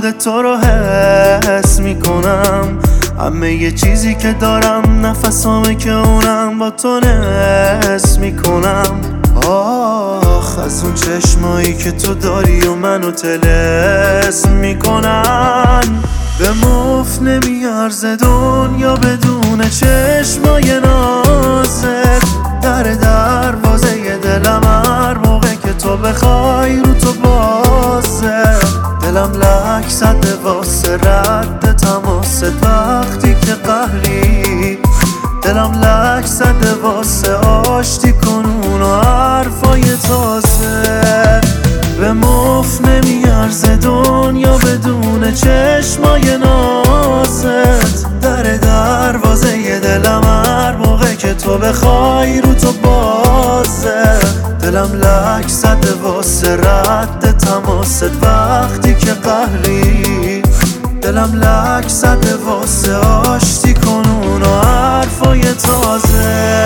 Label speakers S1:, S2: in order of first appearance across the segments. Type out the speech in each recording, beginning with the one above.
S1: خودت تو رو حس میکنم. همه یه چیزی که دارم نفسامه که اونم با تو نس میکنم. آخ از اون چشمایی که تو داری و منو تلس میکنن. به مفت نمیارزه دنیا بدون چشمای نازت. در دروازه دلم هر موقع که تو بخوای رو تو بازه. دلم لک زده واسه رد تماست وقتی که قهری. دلم لک زده واسه آشتی کنون و حرفای تازه. به مفت نمیارزه دنیا بدون چشمای نازت. در دروازه دلم هر موقع که تو بخوای رو تو بازه. دلم لک زده واسه رد تماست وقتی که قهری. دلم لک زده واسه آشتی کنون و حرفای تازه.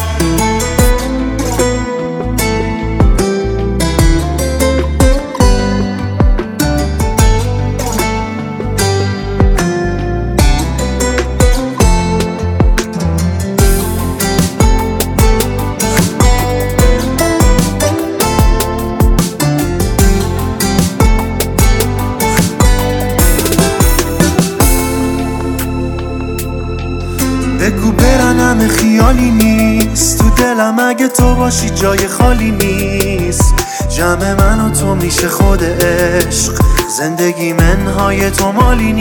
S1: بگو برن همه خیالی نیست. تو دلم اگه تو باشی جای خالی نیست. جمع من و تو میشه خود عشق. زندگی منهای تو مالی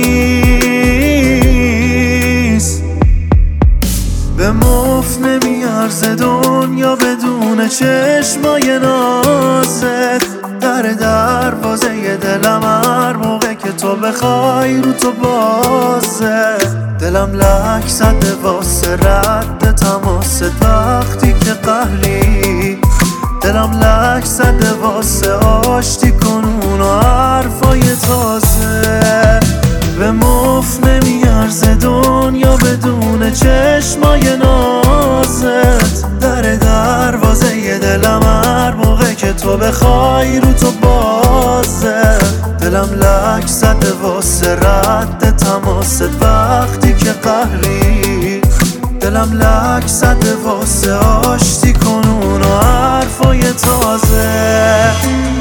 S1: نیست. به مفت نمیارزه دنیا بدون چشمای نازت. در دروازه دلم هر موقع که تو بخوای رو تو بازه. دلم لک زده واسه رد تماست وقتی که قهری. دلم لک زده واسه آشتی کنون و حرفای تازه. به مفت نمیارزه دنیا بدون چشمای نازت. در دروازه دلم هر موقع که تو بخوای رو تو بازه. دلم لک زده واسه رد تماست وقتی که قهری. دلم لک زده واسه آشتی کنون و حرفای تازه.